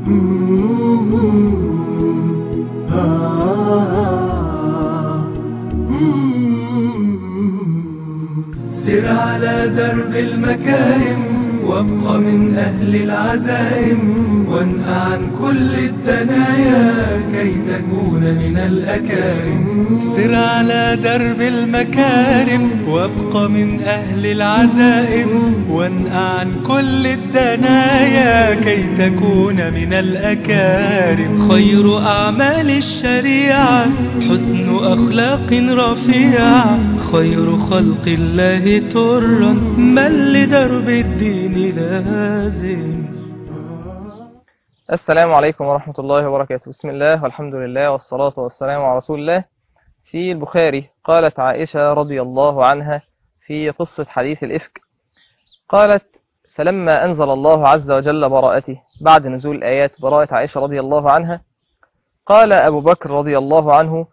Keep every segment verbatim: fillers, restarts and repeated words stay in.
سر على درب المكارم وابق من أهل العزائم وانأ عن كل الدنايا كي تكون من الأكارم. سر على درب المكارم وابق من أهل العزائم وانأ عن كل الدنايا كي تكون من الأكارم. خير أعمال الشريعة حسن أخلاق رفيعة خير خلق الله ترا من لدرب الدين لازم. السلام عليكم ورحمة الله وبركاته. بسم الله والحمد لله والصلاة والسلام على رسول الله. في البخاري قالت عائشة رضي الله عنها في قصة حديث الإفك، قالت: فلما أنزل الله عز وجل براءته بعد نزول آيات براءة عائشة رضي الله عنها، قال أبو بكر رضي الله عنه: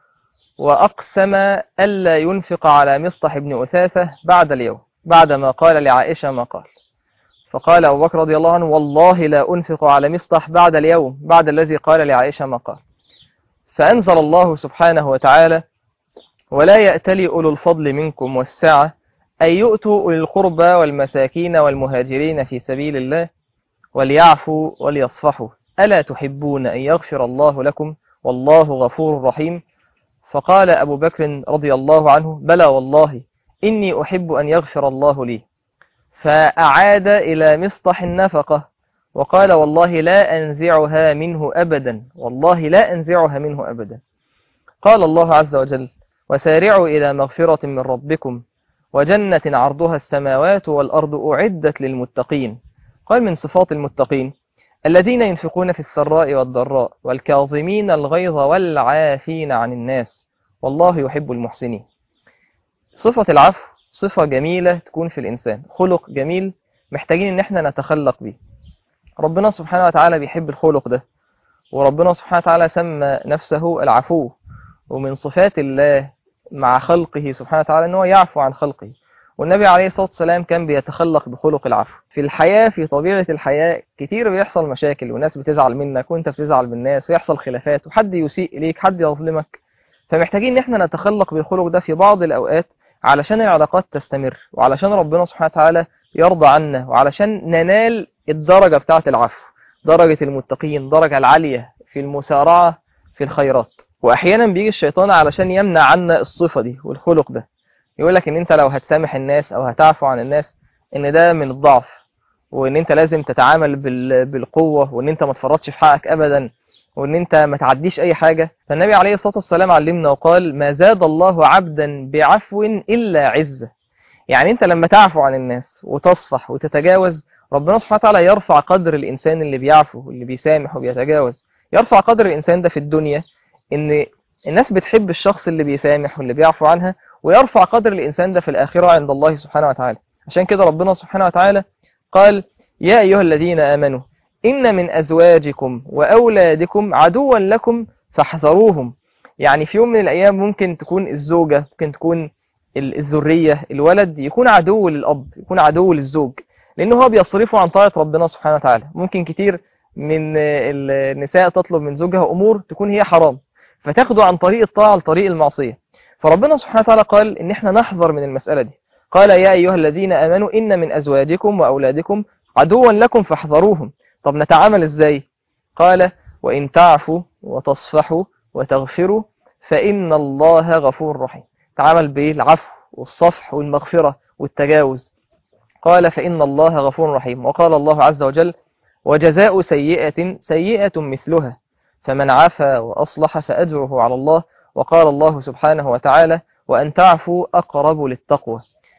وأقسم ألا ينفق على مصطح بن أثاثة بعد اليوم بعدما قال لعائشة ما قال. فقال أبو بكر رضي الله عنه: والله لا أنفق على مصطح بعد اليوم بعد الذي قال لعائشة ما قال. فأنزل الله سبحانه وتعالى: ولا يأتلي أولو الفضل منكم والسعة أن يؤتوا أولي القربى والمساكين والمهاجرين في سبيل الله وليعفوا وليصفحوا ألا تحبون أن يغفر الله لكم والله غفور رحيم. فقال أبو بكر رضي الله عنه: بلى والله إني أحب أن يغفر الله لي. فأعاد إلى مصطح النفقة وقال: والله لا أنزعها منه أبدا والله لا أنزعها منه أبدا. قال الله عز وجل: وسارعوا إلى مغفرة من ربكم وجنة عرضها السماوات والأرض أعدت للمتقين. قال من صفات المتقين: الذين ينفقون في السراء والضراء والكاظمين الغيظ والعافين عن الناس والله يحب المحسنين. صفة العفو صفة جميلة تكون في الإنسان، خلق جميل محتاجين إن احنا نتخلق به. ربنا سبحانه وتعالى بيحب الخلق ده، وربنا سبحانه وتعالى سمى نفسه العفو، ومن صفات الله مع خلقه سبحانه وتعالى أنه يعفو عن خلقه. والنبي عليه الصلاة والسلام كان بيتخلق بخلق العفو. في الحياة في طبيعة الحياة كتير بيحصل مشاكل والناس بتزعل منك وانت بتزعل بالناس ويحصل خلافات وحد يسيء إليك حد يظلمك، فمحتاجين ان احنا نتخلق بالخلق ده في بعض الأوقات علشان العلاقات تستمر وعلشان ربنا سبحانه وتعالى يرضى عنا وعلشان ننال الدرجة بتاعة العفو، درجة المتقين، درجة العالية في المسارعة في الخيرات. وأحيانا بيجي الشيطان علشان يمنع عنا الصفة دي والخلق ده، يقولك ان انت لو هتسامح الناس او هتعفو عن الناس ان ده من الضعف، وان انت لازم تتعامل بالقوة، وان انت ما تفرطش في حقك ابدا، وان انت ما تعديش اي حاجة. فالنبي عليه الصلاة والسلام علمنا وقال: ما زاد الله عبدا بعفو الا عزة. يعني انت لما تعفو عن الناس وتصفح وتتجاوز، ربنا سبحانه وتعالى يرفع قدر الانسان اللي بيعفو واللي بيسامح وبيتجاوز، يرفع قدر الانسان ده في الدنيا ان الناس بتحب الشخص اللي بيسامح واللي بيعفو عنها، ويرفع قدر الإنسان ده في الآخرة عند الله سبحانه وتعالى. عشان كده ربنا سبحانه وتعالى قال: يا أيها الذين آمنوا إن من أزواجكم وأولادكم عدوا لكم فاحذروهم. يعني في يوم من الأيام ممكن تكون الزوجة، ممكن تكون الذرية، الولد يكون عدو للأب، يكون عدو للزوج، لأنه هو بيصرفه عن طاعة ربنا سبحانه وتعالى. ممكن كتير من النساء تطلب من زوجها أمور تكون هي حرام فتاخده عن طريق الطاعة لطريق المعصية. فربنا سبحانه وتعالى قال إن احنا نحذر من المسألة دي. قال: يا أيها الذين آمنوا إن من أزواجكم وأولادكم عدوا لكم فاحذروهم. طب نتعامل إزاي؟ قال: وإن تعفوا وتصفحوا وتغفروا فإن الله غفور رحيم. تعامل بالعفو والصفح والمغفرة والتجاوز. قال: فإن الله غفور رحيم. وقال الله عز وجل: وجزاء سيئة سيئة مثلها فمن عفا وأصلح فأجره على الله. وقال الله سبحانه وتعالى: وأن تعفوا أقرب للتقوى.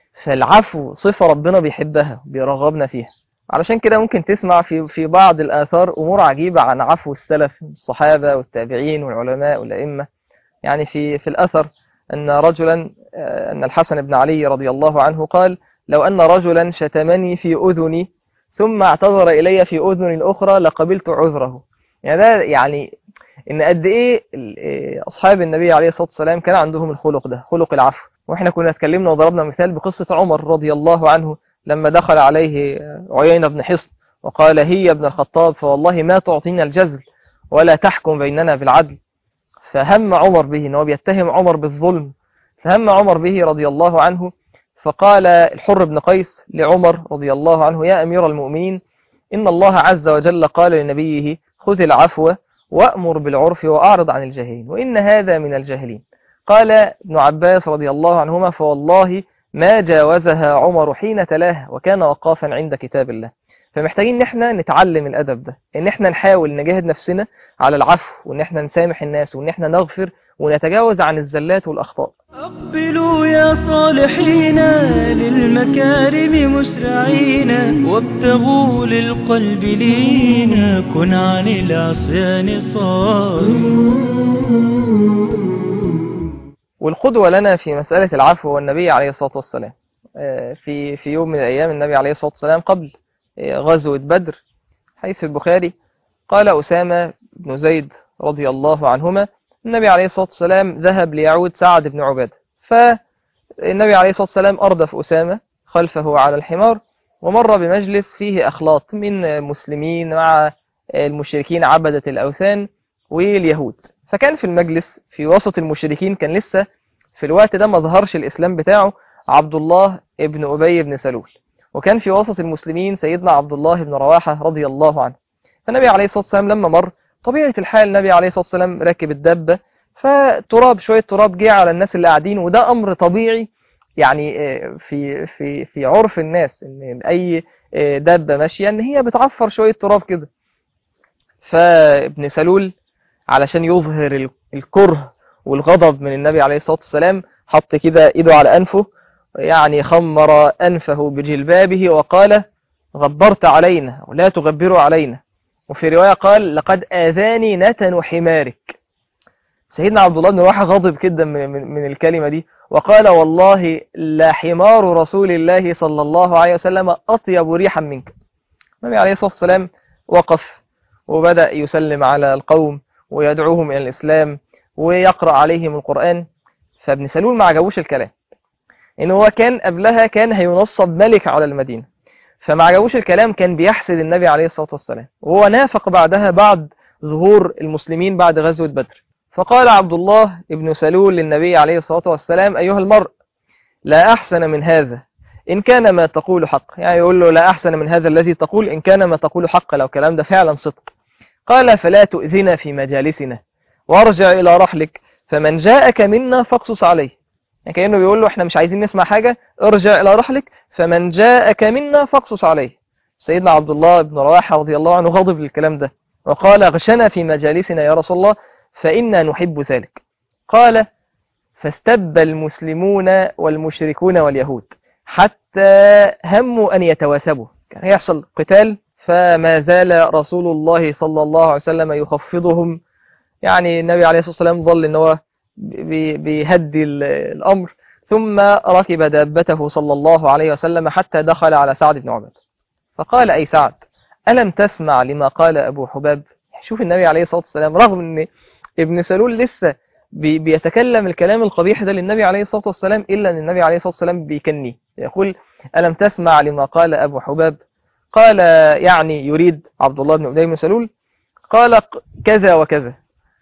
فالعفو صفة ربنا بيحبها بيرغبنا فيها. علشان كده ممكن تسمع في في بعض الآثار أمور عجيبة عن عفو السلف الصحابة والتابعين والعلماء والأئمة. يعني في في الأثر أن رجلا أن الحسن بن علي رضي الله عنه قال: لو أن رجلا شتمني في أذني ثم اعتذر إلي في أذن الأخرى لقبلت عذره. يعني ده يعني إن قد إيه أصحاب النبي عليه الصلاة والسلام كان عندهم الخلق ده، خلق العفو. وإحنا كنا اتكلمنا وضربنا مثال بقصة عمر رضي الله عنه لما دخل عليه عيينة بن حصن وقال هي ابن الخطاب فوالله ما تعطينا الجزل ولا تحكم بيننا بالعدل. فهم عمر به، إنه بيتهم عمر بالظلم، فهم عمر به رضي الله عنه. فقال الحر بن قيس لعمر رضي الله عنه يا أمير المؤمنين إن الله عز وجل قال لنبيه خذ العفو وأمر بالعرف وأعرض عن الجاهلين وإن هذا من الجاهلين. قال ابن عباس رضي الله عنهما فوالله ما جاوزها عمر حين تلاها وكان وقافا عند كتاب الله. فمحتاجين ان احنا نتعلم الادب ده، ان احنا نحاول نجاهد نفسنا على العفو، وان احنا نسامح الناس، وان احنا نغفر ونتجاوز عن الزلات والاخطاء. أقبلوا يا صالحين للمكارم مسرعين وابتغوا للقلب لينا كن عن العصيان صار. والقدوة لنا في مسألة العفو والنبي عليه الصلاة والسلام. في في يوم من الأيام النبي عليه الصلاة والسلام قبل غزوة بدر، حيث البخاري قال أسامة بن زيد رضي الله عنهما النبي عليه الصلاة والسلام ذهب ليعود سعد بن عبادة، فالنبي عليه الصلاة والسلام أردف أسامة خلفه على الحمار ومر بمجلس فيه أخلاط من مسلمين مع المشركين عبدة الأوثان واليهود. فكان في المجلس في وسط المشركين كان لسه في الوقت ده ما ظهرش الإسلام بتاعه عبد الله ابن أبي بن سلول، وكان في وسط المسلمين سيدنا عبد الله بن رواحة رضي الله عنه. فالنبي عليه الصلاة والسلام لما مر طبيعة الحال النبي عليه الصلاة والسلام راكب الدابة، فتراب شوية تراب جه على الناس اللي قاعدين، وده أمر طبيعي يعني في في في عرف الناس ان أي دابة ماشية ان هي بتعفر شوية تراب كده. فابن سلول علشان يظهر الكره والغضب من النبي عليه الصلاة والسلام حط كده ايده على أنفه، يعني خمر أنفه بجلبابه وقال غبرت علينا ولا تغبروا علينا. وفي رواية قال لقد آذاني نتن حمارك. سيدنا عبد الله بن رواحة غضب جدا من, من, من الكلمة دي وقال والله لا حمار رسول الله صلى الله عليه وسلم أطيب ريحا منك. النبي عليه الصلاة والسلام وقف وبدأ يسلم على القوم ويدعوهم إلى الإسلام ويقرأ عليهم القرآن. فابن سلول ما عجبوش الكلام، إن هو كان قبلها كان هينصب ملك على المدينة، فما عجبوش الكلام، كان بيحسد النبي عليه الصلاة والسلام، وهو نافق بعدها بعد ظهور المسلمين بعد غزوة بدر. فقال عبد الله ابن سلول للنبي عليه الصلاة والسلام أيها المرء لا أحسن من هذا إن كان ما تقول حق. يعني يقول له لا أحسن من هذا الذي تقول إن كان ما تقول حق، لو كلام ده فعلا صدق. قال فلا تؤذنا في مجالسنا وارجع إلى رحلك فمن جاءك منا فاقصص عليه. يعني كأنه بيقول له احنا مش عايزين نسمع حاجة، ارجع إلى رحلك فمن جاءك منا فاقصص عليه. سيدنا عبد الله بن رواحة رضي الله عنه غضب للكلام ده وقال غشنا في مجالسنا يا رسول الله فإنا نحب ذلك. قال فاستب المسلمون والمشركون واليهود حتى هموا أن يتواثبوا، كان يحصل قتال، فما زال رسول الله صلى الله عليه وسلم يخفضهم. يعني النبي عليه الصلاة والسلام ظل إن هو بيهدي الأمر، ثم ركب دابته صلى الله عليه وسلم حتى دخل على سعد بن عبادة فقال أي سعد ألم تسمع لما قال أبو حباب؟ شوف النبي عليه الصلاة والسلام رغم أن ابن سلول لسه بيتكلم الكلام القبيح ده للنبي عليه الصلاة والسلام، إلا أن النبي عليه الصلاة والسلام بيكنيه يقول ألم تسمع لما قال أبو حباب؟ قال يعني يريد عبد الله بن أبي بن سلول، قال كذا وكذا.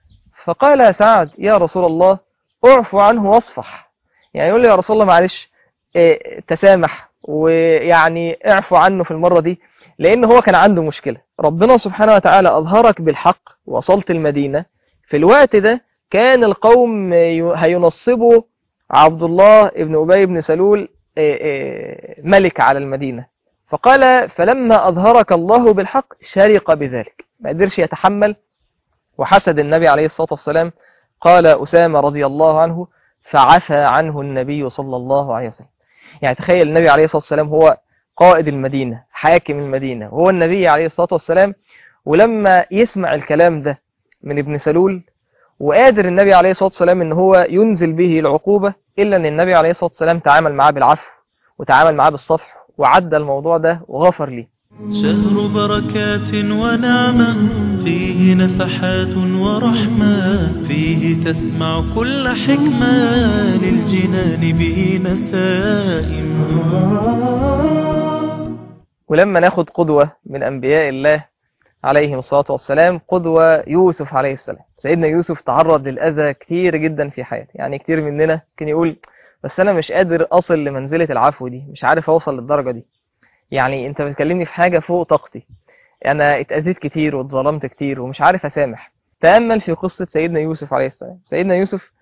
فقال سعد يا رسول الله اعفو عنه واصفح، يعني يقول لي يا رسول الله معلش اه تسامح ويعني اعفو عنه في المرة دي، لأن هو كان عنده مشكلة. ربنا سبحانه وتعالى أظهرك بالحق، وصلت المدينة في الوقت ده كان القوم هينصبوا عبد الله بن أبي بن سلول اه اه ملك على المدينة. فقال فلما أظهرك الله بالحق شرق بذلك، ما قدرش يتحمل وحسد النبي عليه الصلاة والسلام. قال أسامة رضي الله عنه فعفى عنه النبي صلى الله عليه وسلم. يعني تخيل النبي عليه الصلاة والسلام هو قائد المدينة حاكم المدينة وهو النبي عليه الصلاة والسلام، ولما يسمع الكلام ده من ابن سلول وقادر النبي عليه الصلاة والسلام ان هو ينزل به العقوبة، إلا أن النبي عليه الصلاة والسلام تعامل معاه بالعفو وتعامل معاه بالصفح وعدى الموضوع ده وغفر ليه. شهر بركات ونعمة فيه نفحات ورحمة فيه تسمع كل حكمة للجنان به نسائم. ولما ناخد قدوة من أنبياء الله عليهم الصلاة والسلام، قدوة يوسف عليه السلام. سيدنا يوسف تعرض للأذى كتير جدا في حياته. يعني كتير مننا كان يقول بس أنا مش قادر أصل لمنزلة العفو دي، مش عارف أوصل للدرجة دي. يعني أنت بتكلمني في حاجة فوق طاقتي، أنا اتأذيت كتير واتظلمت كتير ومش عارف أسامح. تأمل في قصة سيدنا يوسف عليه السلام. سيدنا يوسف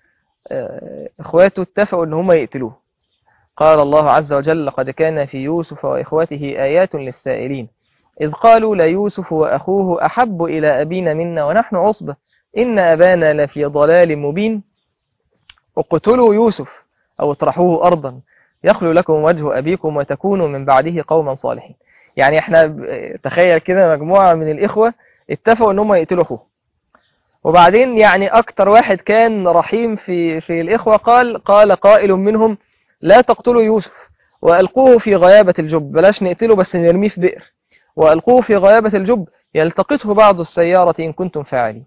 إخواته اتفقوا أن هم يقتلوه. قال الله عز وجل: لقد كان في يوسف وإخوته آيات للسائلين إذ قالوا ليوسف وأخوه أحب إلى أبينا منا ونحن عصبة إن أبانا لفي ضلال مبين اقتلوا يوسف أو اطرحوه أرضا يخلو لكم وجه أبيكم وتكونوا من بعده قوما صالحين. يعني احنا تخيل كده مجموعة من الإخوة اتفقوا أنهم يقتلوا أخوه، وبعدين يعني أكتر واحد كان رحيم في في الإخوة قال قال قائل منهم: لا تقتلوا يوسف وألقوه في غيابة الجب، بلاش نقتله بس نرميه في بئر، وألقوه في غيابة الجب يلتقطه بعض السيارة إن كنتم فاعلين.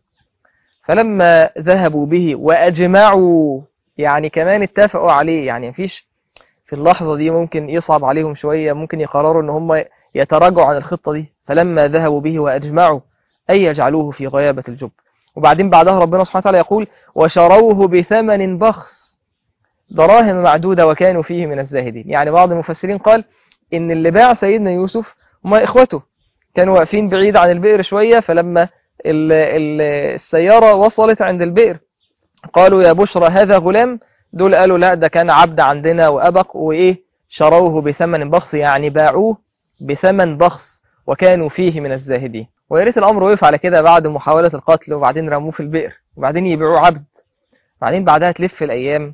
فلما ذهبوا به وأجمعوا، يعني كمان اتفقوا عليه، يعني مفيش في اللحظة دي ممكن يصعب عليهم شوية، ممكن يقرروا ان هم يتراجعوا عن الخطة دي. فلما ذهبوا به وأجمعوا أي يجعلوه في غيابة الجب. وبعدين بعدها ربنا سبحانه وتعالى يقول: وشروه بثمن بخس دراهم معدودة وكانوا فيه من الزاهدين. يعني بعض المفسرين قال إن اللي باع سيدنا يوسف هم إخوته، كانوا واقفين بعيد عن البئر شوية، فلما ال ال السيارة وصلت عند البئر قالوا: يا بشرى هذا غلام. دول قالوا: لا، ده كان عبد عندنا وأبق، وإيه شروه بثمن بخس، يعني باعوه بثمن بخس وكانوا فيه من الزاهدين. ويا ريت الأمر وقف على كده بعد محاولة القتل، وبعدين رموه في البئر، وبعدين يبيعوه عبد. بعدين بعدها تلف الأيام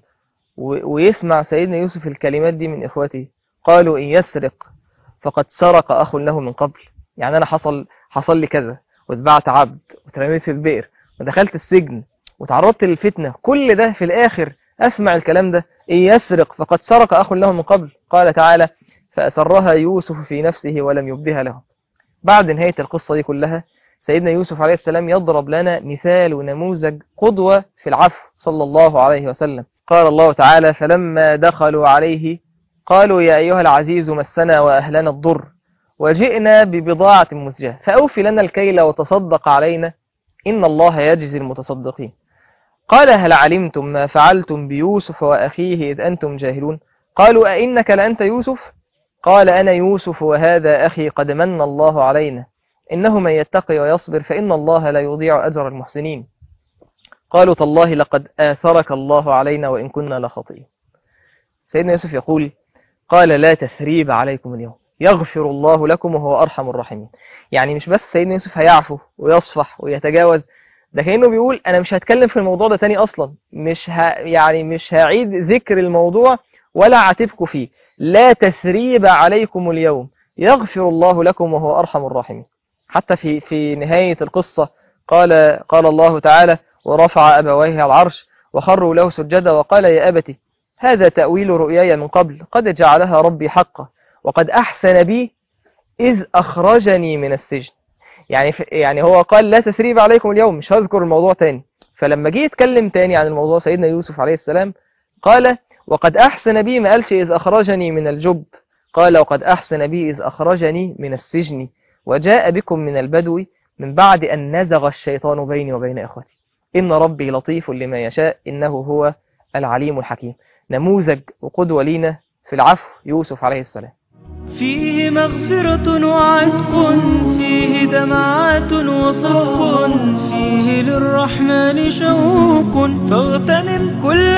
ويسمع سيدنا يوسف الكلمات دي من إخوته: قالوا إن يسرق فقد سرق أخ له من قبل. يعني أنا حصل حصل لي كذا، واتبعت عبد، وترميت في البئر، ودخلت السجن، وتعرضت للفتنة، كل ده في الآخر أسمع الكلام ده: إن يسرق فقد سرق أخ له من قبل. قال تعالى: فأسرها يوسف في نفسه ولم يبدها له. بعد نهاية القصة دي كلها سيدنا يوسف عليه السلام يضرب لنا مثال ونموذج قدوة في العفو صلى الله عليه وسلم. قال الله تعالى: فلما دخلوا عليه قالوا يا أيها العزيز مسنا وأهلنا الضر وجئنا ببضاعة مزجاة فأوفي لنا الكيل وتصدق علينا إن الله يجزي المتصدقين. قال: هل علمتم ما فعلتم بيوسف وأخيه إذ أنتم جاهلون؟ قالوا: أئنك لأنت يوسف؟ قال: أنا يوسف وهذا أخي قد من الله علينا إنه من يتقي ويصبر فإن الله لا يضيع أجر المحسنين. قالوا: تالله لقد آثرك الله علينا وإن كنا لخاطئين. سيدنا يوسف يقول: قال: لا تثريب عليكم اليوم يغفر الله لكم وهو أرحم الراحمين. يعني مش بس سيدنا يوسف هيعفو ويصفح ويتجاوز، ده كأنه بيقول أنا مش هتكلم في الموضوع ده تاني أصلا، مش ه... يعني مش هعيد ذكر الموضوع ولا عاتبكم فيه. لا تثريب عليكم اليوم يغفر الله لكم وهو أرحم الراحمين. حتى في في نهاية القصة قال قال الله تعالى: ورفع أبويه على العرش وخروا له سجدا وقال: يا أبتي هذا تأويل رؤياي من قبل قد جعلها ربي حقا وقد أحسن بي إذ أخرجني من السجن. يعني يعني هو قال لا تثريب عليكم اليوم، مش هذكر الموضوع تاني. فلما جه يتكلم تاني عن الموضوع سيدنا يوسف عليه السلام قال: وقد أحسن بي، ما قالش إذ أخرجني من الجب، قال: وقد أحسن بي إذ أخرجني من السجن وجاء بكم من البدو من بعد أن نزغ الشيطان بيني وبين إخوتي إن ربي لطيف لما يشاء إنه هو العليم الحكيم. نموذج وقدوة لينا في العفو يوسف عليه السلام. فيه مغفرة وعتق، فيه دمعات وصدق، فيه للرحمن شوق، فاغتنم كل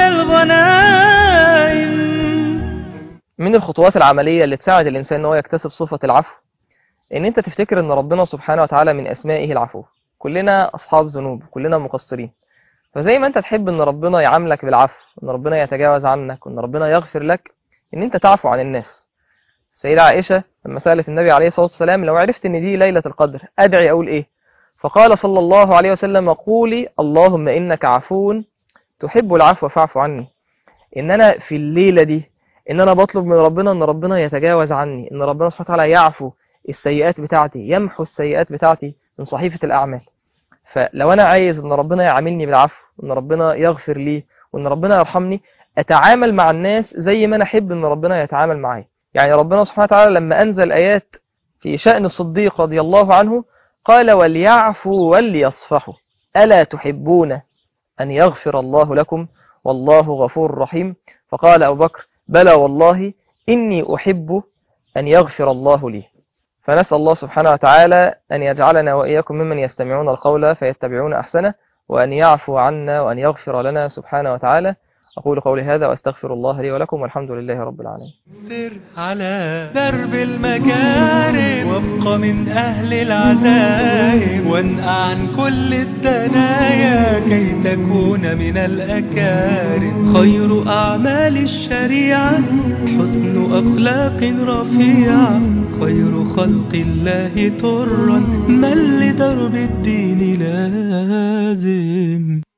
الغنائم. من الخطوات العملية اللي تساعد الإنسان أنه يكتسب صفة العفو إن أنت تفتكر أن ربنا سبحانه وتعالى من أسمائه العفو. كلنا أصحاب ذنوب، كلنا مقصرين، فزي ما أنت تحب أن ربنا يعاملك بالعفو، أن ربنا يتجاوز عنك، وأن ربنا يغفر لك، أن أنت تعفو عن الناس. سيدة عائشة لما سألت النبي عليه الصلاة والسلام: لو عرفت أن دي ليلة القدر أدعي أقول إيه؟ فقال صلى الله عليه وسلم: قولي اللهم إنك عفو تحب العفو فاعف عني. إن أنا في الليلة دي إن أنا بطلب من ربنا أن ربنا يتجاوز عني، أن ربنا سبحانه وتعالى يعفو السيئات بتاعتي، يمحو السيئات بتاعتي من صحيفة الأعمال. فلو أنا عايز أن ربنا يعاملني بالعفو، وأن ربنا يغفر لي، وأن ربنا يرحمني، أتعامل مع الناس زي ما أنا أحب أن ربنا يتعامل معي. يعني ربنا سبحانه وتعالى لما أنزل آيات في شأن الصديق رضي الله عنه قال وليعفوا وليصفحوا ألا تحبون أن يغفر الله لكم والله غفور رحيم. فقال أبو بكر بلى والله إني أحب أن يغفر الله لي. فنسأل الله سبحانه وتعالى أن يجعلنا وإياكم ممن يستمعون القول فيتبعون أحسنه، وأن يعفو عنا وأن يغفر لنا سبحانه وتعالى. أقول قولي هذا وأستغفر الله لي ولكم والحمد لله رب العالمين. سر على درب المكارم وابق من أهل العزائم وانقع عن كل الدنايا كي تكون من الأكارم. خير أعمال الشريعة حسن أخلاق رفيعة خير خلق الله ترا من لدرب الدين لازم.